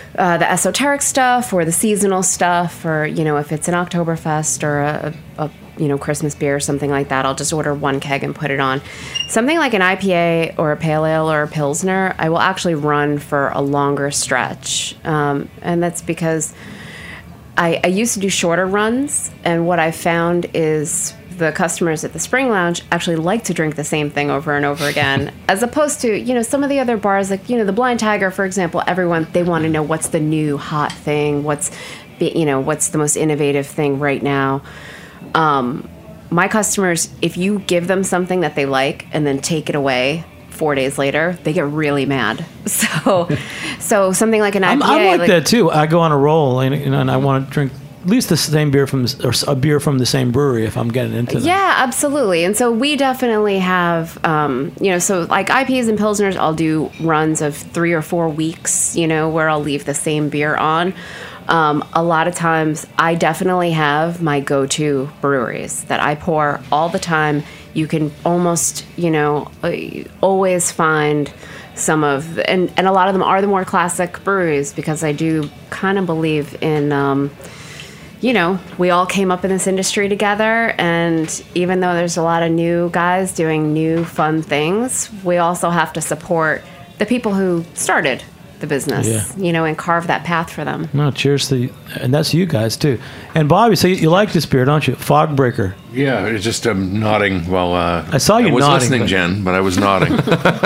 esoteric stuff or the seasonal stuff, or if it's an Oktoberfest or a Christmas beer or something like that, I'll just order 1 keg and put it on. Something like an IPA or a pale ale or a Pilsner, I will actually run for a longer stretch. And that's because I used to do shorter runs, and what I found is the customers at the Spring Lounge actually like to drink the same thing over and over again, as opposed to, some of the other bars, like, the Blind Tiger, for example, they want to know what's the new hot thing, what's the most innovative thing right now. My customers, if you give them something that they like and then take it away 4 days later, they get really mad. So something like an IPA. I'm like that too. I go on a roll and I want to drink at least the same beer or a beer from the same brewery if I'm getting into them. Yeah, absolutely. And so we definitely have, so like IPAs and Pilsners, I'll do runs of 3 or 4 weeks, where I'll leave the same beer on. A lot of times I definitely have my go-to breweries that I pour all the time. You can almost, always find some of, and a lot of them are the more classic breweries, because I do kind of believe in, we all came up in this industry together, and even though there's a lot of new guys doing new fun things, we also have to support the people who started the business, and carve that path for them. No, cheers to and that's you guys too. And Bobby, so you like this beer, don't you? Fogbreaker. Yeah, it's just nodding while I saw you I was nodding, listening, Jen, but I was nodding.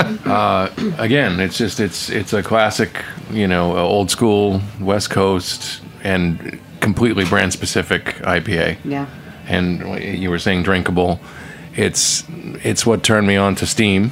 Again, it's just it's a classic, old school West Coast and completely brand specific IPA. Yeah. And you were saying drinkable. It's what turned me on to Steam.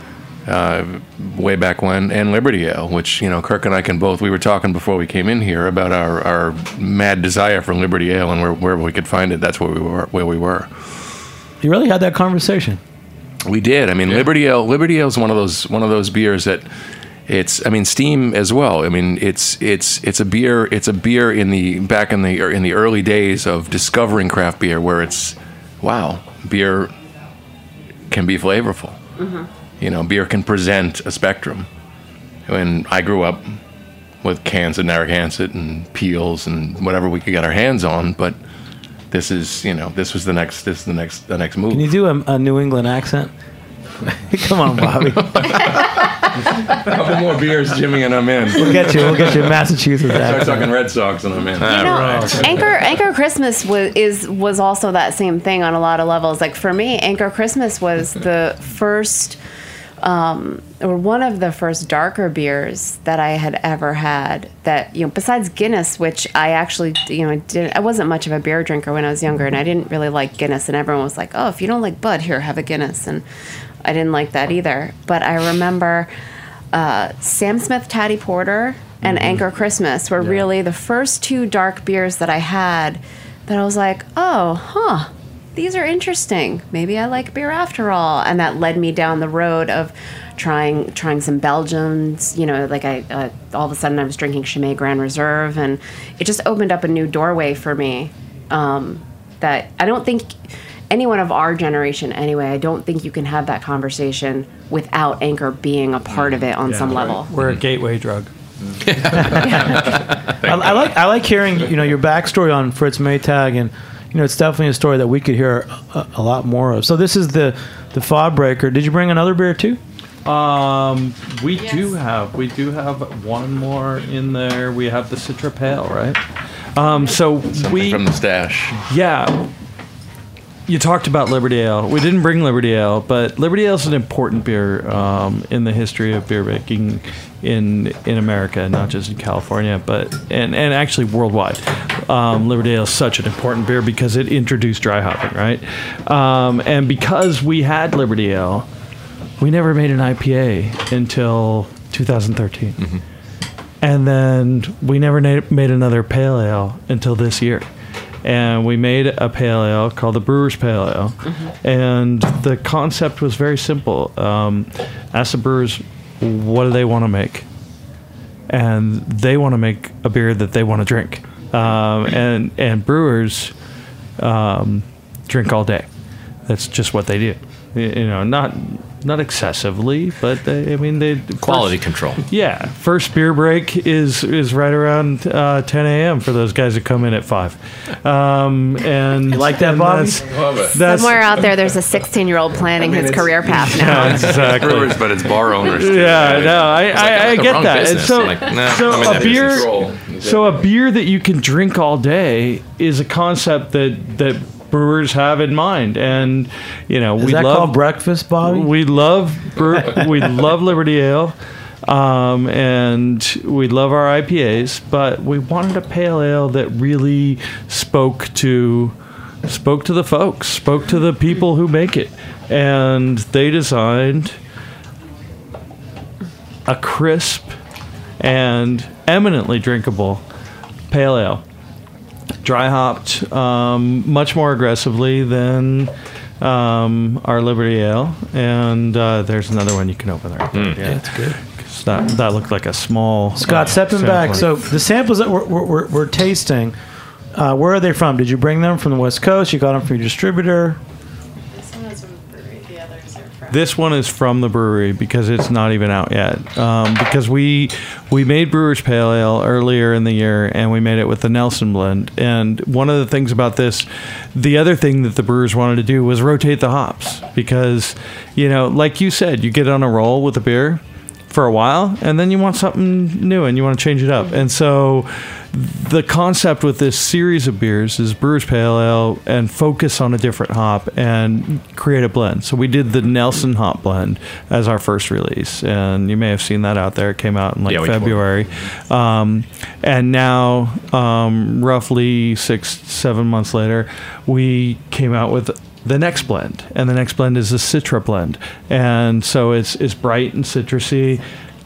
Way back when, and Liberty Ale, which Kirk and I we were talking before we came in here about our mad desire for Liberty Ale, and wherever we could find it, that's where we were. You really had that conversation? We did. I mean, yeah. Liberty Ale is one of those beers that Steam as well. I mean, it's a beer in the early days of discovering craft beer, where beer can be flavorful. Mm-hmm. Beer can present a spectrum. When I grew up with cans of Narragansett and Peels and whatever we could get our hands on, but this is the next move. Can you do a New England accent? Come on, Bobby. A couple more beers, Jimmy, and I'm in. We'll get you a Massachusetts accent. Start talking Red Sox, and I'm in. Anchor Christmas was also that same thing on a lot of levels. Like for me, Anchor Christmas was the first. Or one of the first darker beers that I had ever had that, besides Guinness, which I actually, I wasn't much of a beer drinker when I was younger, and I didn't really like Guinness, and everyone was like, oh, if you don't like Bud, here, have a Guinness, and I didn't like that either. But I remember Sam Smith Tatty Porter and Anchor Christmas were really the first 2 dark beers that I had that I was like, these are interesting. Maybe I like beer after all. And that led me down the road of trying some Belgians. All of a sudden I was drinking Chimay Grand Reserve, and it just opened up a new doorway for me that I don't think anyone of our generation anyway, I don't think you can have that conversation without Anchor being a part of it on some level. We're a gateway drug. I like hearing your backstory on Fritz Maytag, and it's definitely a story that we could hear a lot more of. So this is the Fogbreaker. Did you bring another beer too? We do have one more in there. We have the Citra Pale, right? Something from the stash. Yeah. You talked about Liberty Ale. We didn't bring Liberty Ale, but Liberty Ale is an important beer in the history of beer making in America, not just in California, but and actually worldwide. Liberty Ale is such an important beer because it introduced dry hopping, right? And because we had Liberty Ale, we never made an IPA until 2013. Mm-hmm. And then we never made another pale ale until this year. And we made a pale ale called the Brewer's Pale Ale. Mm-hmm. And the concept was very simple. Ask the brewers, what do they want to make? And they want to make a beer that they want to drink. And brewers drink all day. That's just what they do. Not not excessively, but they Quality control. Yeah, first beer break is right around 10 a.m. for those guys that come in at 5. And you like that, Bobby? That's Somewhere out there's a 16-year-old planning his career path now. Yeah, exactly. Brewers, but it's bar owners. Too, yeah, right? no, I get that. And so a beer that you can drink all day is a concept that brewers have in mind, and we love called breakfast, Bobby. We love Liberty Ale, and we love our IPAs, but we wanted a pale ale that really spoke to the folks, spoke to the people who make it, and they designed a crisp and eminently drinkable pale ale, dry hopped much more aggressively than our Liberty Ale, and there's another one you can open there. Yeah, that's good. That looked like a small. Scott, stepping back. So the samples that we're tasting, where are they from? Did you bring them from the West Coast? You got them from your distributor? This one is from the brewery because it's not even out yet. Because we made Brewer's Pale Ale earlier in the year, and we made it with the Nelson blend. And one of the things about this, the other thing that the brewers wanted to do was rotate the hops, because like you said, you get on a roll with a beer for a while, and then you want something new and you want to change it up. And so the concept with this series of beers is Brewer's Pale Ale and focus on a different hop and create a blend. So we did the Nelson hop blend as our first release, and you may have seen that out there. It came out in February. And now, roughly 6-7 months later, we came out with the next blend, and the next blend is the Citra blend, and so it's bright and citrusy,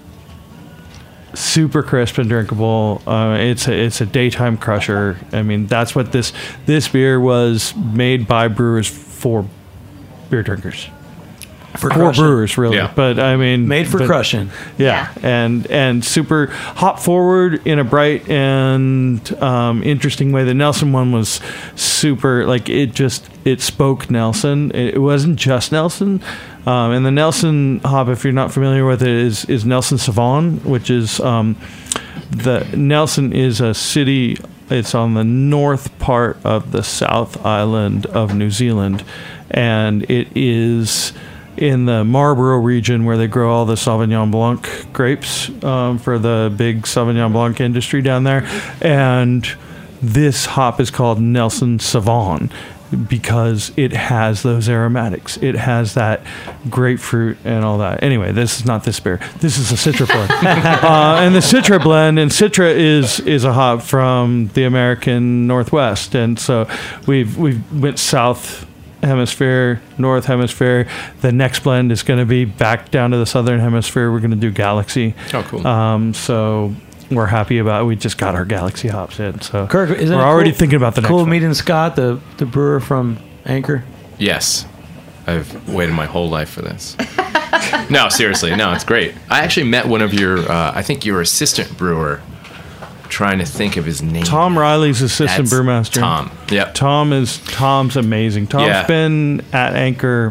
super crisp and drinkable. It's a daytime crusher. I mean, that's what this beer was made by brewers for beer drinkers. For brewers, really. Yeah. But I mean, made for crushing. Yeah, and super hop forward in a bright and interesting way. The Nelson one was super, like it spoke Nelson. It wasn't just Nelson. And the Nelson hop, if you're not familiar with it, is Nelson Sauvin, which is the Nelson is a city. It's on the north part of the South Island of New Zealand, and it is in the Marlborough region where they grow all the Sauvignon Blanc grapes for the big Sauvignon Blanc industry down there. And this hop is called Nelson Sauvin because it has those aromatics. It has that grapefruit and all that. Anyway, this is not this beer. This is a Citra blend. And the Citra blend, and Citra is a hop from the American Northwest. And so we've went south hemisphere, north hemisphere. The next blend is going to be back down to the southern hemisphere. We're going to do Galaxy. Oh, cool. So we're happy about it. We just got our Galaxy hops in. So Kirk, isn't we're already thinking about the next cool one. meeting Scott, the brewer from Anchor? Yes. I've waited my whole life for this. No, seriously. No, it's great. I actually met one of your, I think your assistant brewer, trying to think of his name. Tom Riley's assistant brewmaster. Tom. Yep. Tom's amazing. Tom's been at Anchor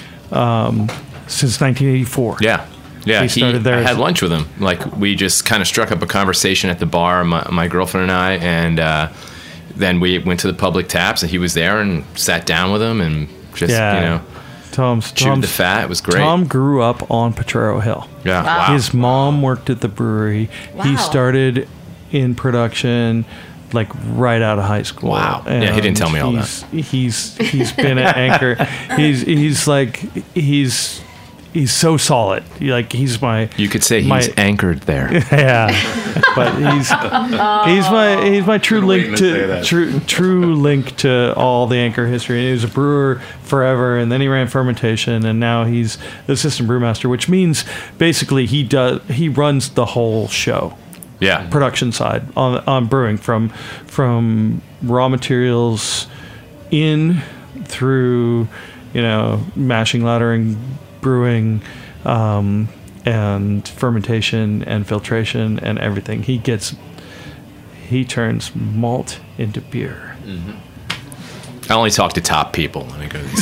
since 1984. Yeah. Yeah, he started there. I had lunch with him. Like, we just kind of struck up a conversation at the bar, my girlfriend and I, and then we went to the public taps, and he was there and sat down with him and just, chewed the fat. It was great. Tom grew up on Potrero Hill. Yeah. Wow. His mom worked at the brewery. Wow. He started in production like right out of high school. Wow. Yeah, he didn't tell me all that. He's been at Anchor. He's so solid. Like, he's my. You could say he's anchored there. Yeah, but he's my true link to true link to all the Anchor history. He was a brewer forever, and then he ran fermentation, and now he's the assistant brewmaster, which means basically he runs the whole show. Yeah, production side on brewing from raw materials in through mashing, laddering, brewing, and fermentation and filtration and everything. He turns malt into beer. Mm-hmm. I only talk to top people when I go to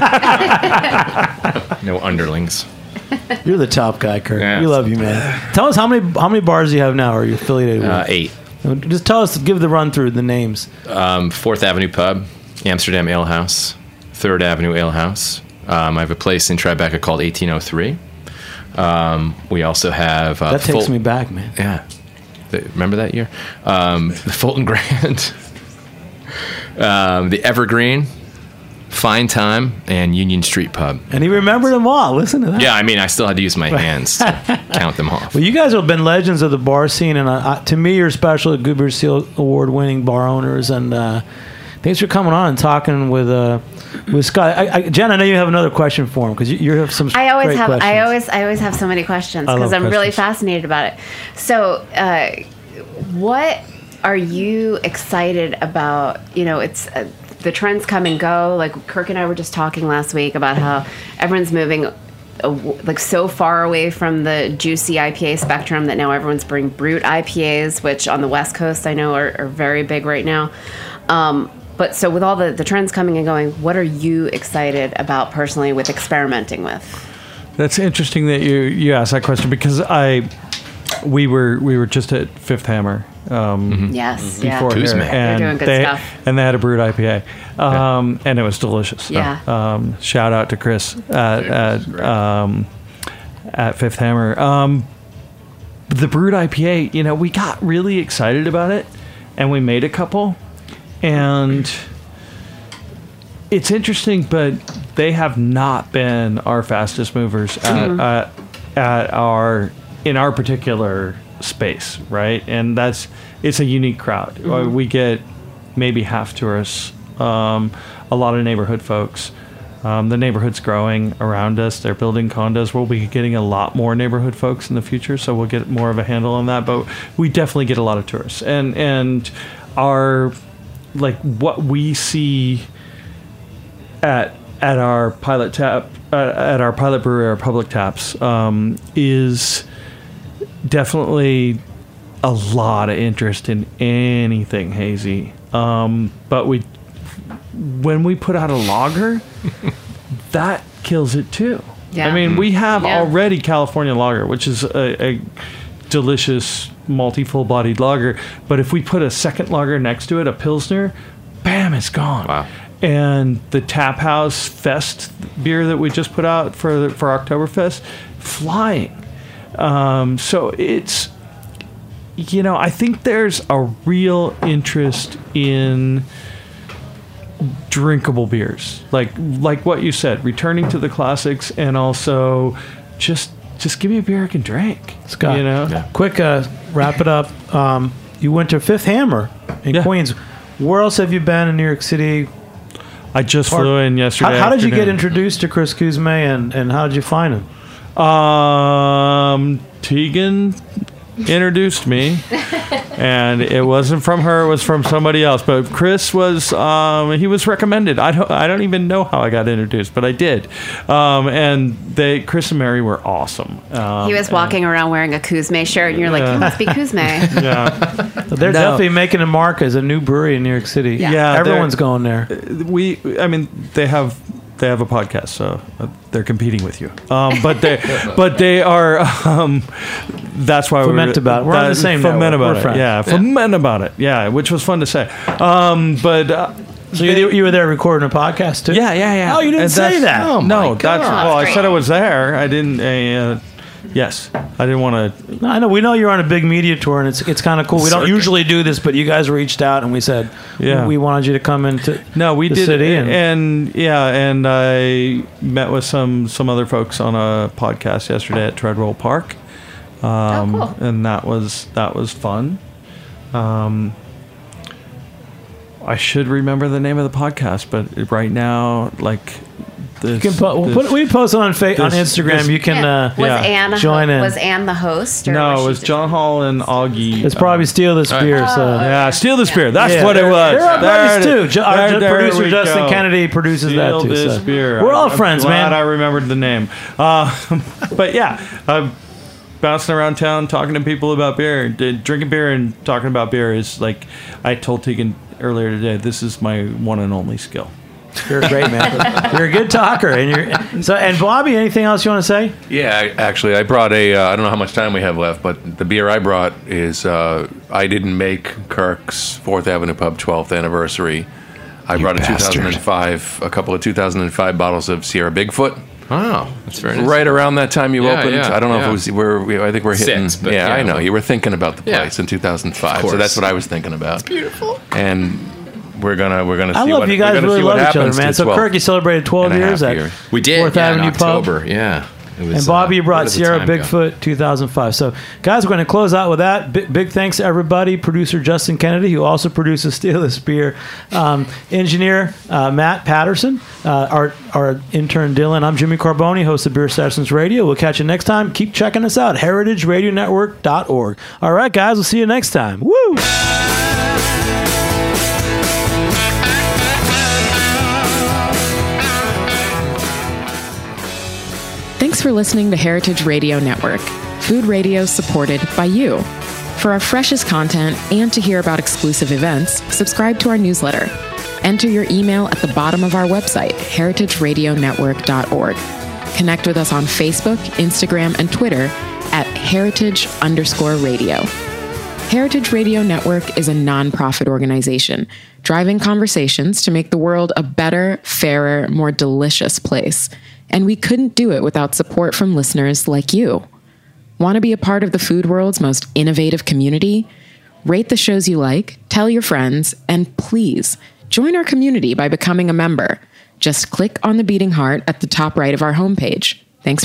these. No underlings. You're the top guy, Kurt. Yeah. We love you, man. Tell us how many bars do you have now? Are you affiliated with? 8. Just tell us, give the run through the names. 4th Avenue Pub, Amsterdam Ale House, 3rd Avenue Ale House. I have a place in Tribeca called 1803. We also have... that takes me back, man. Yeah. Remember that year? The Fulton Grand, the Evergreen, Fine Time, and Union Street Pub. And he remembered them all. Listen to that. Yeah, I mean, I still had to use my hands to count them off. Well, you guys have been legends of the bar scene, and to me, you're special at Good Beer Seal Award-winning bar owners. And thanks for coming on and talking with Scott. Jen, I know you have another question for him because you have some. I always have. questions. I always have so many questions I because love I'm really questions. fascinated about it. So, what are you excited about? You know, it's the trends come and go. Like Kirk and I were just talking last week about how everyone's moving like so far away from the juicy IPA spectrum that now everyone's brewing brute IPAs, which on the West Coast I know are very big right now. But so with all the trends coming and going, what are you excited about personally with experimenting with? That's interesting that you asked that question because we were just at Fifth Hammer Yes, yeah. before here, Kuzma. and They're doing good stuff. and they had a brewed IPA, and it was delicious. Yeah. Shout out to Chris at Fifth Hammer. The brewed IPA, you know, we got really excited about it, and we made a couple, and it's interesting, but they have not been our fastest movers at in our particular space, right? And it's a unique crowd. We get maybe half tourists, a lot of neighborhood folks. The neighborhood's growing around us. They're building condos. We'll be getting a lot more neighborhood folks in the future, so we'll get more of a handle on that. But we definitely get a lot of tourists, and our what we see at our pilot tap at our pilot brewery, our public taps, is definitely a lot of interest in anything hazy. But when we put out a lager, that kills it too. Yeah. I mean, we have Yeah. already California lager, which is a delicious malty full-bodied lager. But if we put a second lager next to it, a Pilsner, bam, it's gone. Wow. And the Tap House Fest beer that we just put out for Oktoberfest, flying. So it's, you know, I think there's a real interest in drinkable beers, like what you said, returning to the classics, and also just give me a beer I can drink. Scott, you know, quick wrap it up. You went to Fifth Hammer in Queens. Where else have you been in New York City? I just flew in yesterday. How did you get afternoon. introduced to Chris Kuzma, and how did you find him? Tegan introduced me, and it wasn't from her; it was from somebody else. But Chris was he was recommended. I don't even know how I got introduced, but I did. And Chris and Mary were awesome. He was walking around wearing a Kuzma shirt, and you're like, you must be Kuzma. Yeah, They're definitely making a mark as a new brewery in New York City. Yeah, everyone's going there. I mean, they have a podcast, so they're competing with you. But they are. That's why Foment about it. We're on the same foment network. about We're it. friends. Yeah, foment about it. Yeah, which was fun to say. So you were there recording a podcast too? Yeah. Oh, you didn't say that. Oh, no, that's well. I Great. said I was there. I didn't. Yes, I didn't want to. I know. We know you're on a big media tour, and it's kind of cool. We don't usually do this, but you guys reached out, and we said we wanted you to come into we the did, city. And I met with some other folks on a podcast yesterday at Treadwell Park. Cool. And that was fun. I should remember the name of the podcast, but right now, you can we post it on Instagram. You can Anne join in. Was Anne the host? Or no, was it she was just- John Hall and Augie. It's probably Steal This Beer. So Steal This Beer. That's what it was. They're our buddies too. Our there producer we Justin go. Kennedy produces that Steal too. This So. Beer. We're all I'm friends, glad man. I remembered the name. But yeah. bouncing around town talking to people about beer. Drinking beer and talking about beer is like, I told Tegan earlier today, this is my one and only skill. You're great, man. You're a good talker. And Bobby, anything else you want to say? Yeah, actually, I brought I don't know how much time we have left, but the beer I brought is, I didn't make Kirk's 4th Avenue Pub 12th anniversary. I brought a couple of 2005 bottles of Sierra Bigfoot. Wow, that's very nice. Right around that time you opened. Yeah, I don't know if it was, I think we're hitting. 6, but I know. You were thinking about the place in 2005. Of So that's what I was thinking about. It's beautiful. And we're gonna see. I love you guys really love each other, man. So Kirk, you celebrated 12 years at we did 4th Avenue in October. Pub. Yeah. It was, And Bobby, you brought where did the Sierra time go? Bigfoot 2005. So, guys, we're going to close out with that. Big thanks to everybody. Producer Justin Kennedy, who also produces Steal This Beer. Engineer Matt Patterson. Our intern Dylan. I'm Jimmy Carboni, host of Beer Sessions Radio. We'll catch you next time. Keep checking us out. HeritageRadioNetwork.org. All right, guys. We'll see you next time. Woo! Thanks for listening to Heritage Radio Network, food radio supported by you. For our freshest content and to hear about exclusive events, subscribe to our newsletter. Enter your email at the bottom of our website, heritageradionetwork.org. Connect with us on Facebook, Instagram, and Twitter at heritage_radio. Heritage Radio Network is a nonprofit organization driving conversations to make the world a better, fairer, more delicious place. And we couldn't do it without support from listeners like you. Want to be a part of the food world's most innovative community? Rate the shows you like, tell your friends, and please join our community by becoming a member. Just click on the beating heart at the top right of our homepage. Thanks.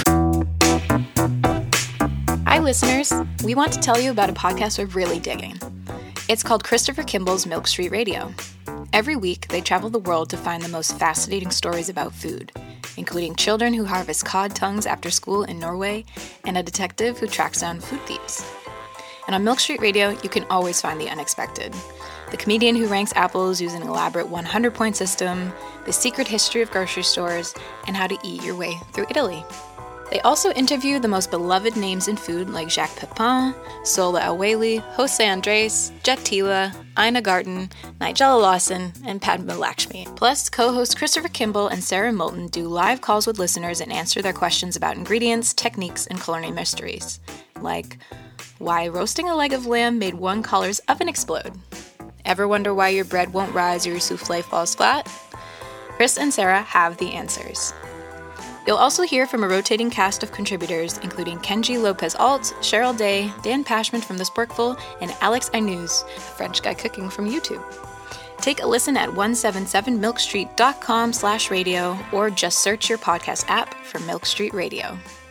Hi, listeners. We want to tell you about a podcast we're really digging. It's called Christopher Kimball's Milk Street Radio. Every week, they travel the world to find the most fascinating stories about food, including children who harvest cod tongues after school in Norway and a detective who tracks down food thieves. And on Milk Street Radio, you can always find the unexpected. The comedian who ranks apples using an elaborate 100-point system, the secret history of grocery stores, and how to eat your way through Italy. They also interview the most beloved names in food like Jacques Pepin, Sola El-Waylly, Jose Andres, Jet Tila, Ina Garten, Nigella Lawson, and Padma Lakshmi. Plus, co-hosts Christopher Kimball and Sarah Moulton do live calls with listeners and answer their questions about ingredients, techniques, and culinary mysteries. Like, why roasting a leg of lamb made one caller's oven explode? Ever wonder why your bread won't rise or your souffle falls flat? Chris and Sarah have the answers. You'll also hear from a rotating cast of contributors, including Kenji Lopez-Alt, Cheryl Day, Dan Pashman from The Sporkful, and Alex Ainuz, a French guy cooking from YouTube. Take a listen at 177milkstreet.com/radio or just search your podcast app for Milk Street Radio.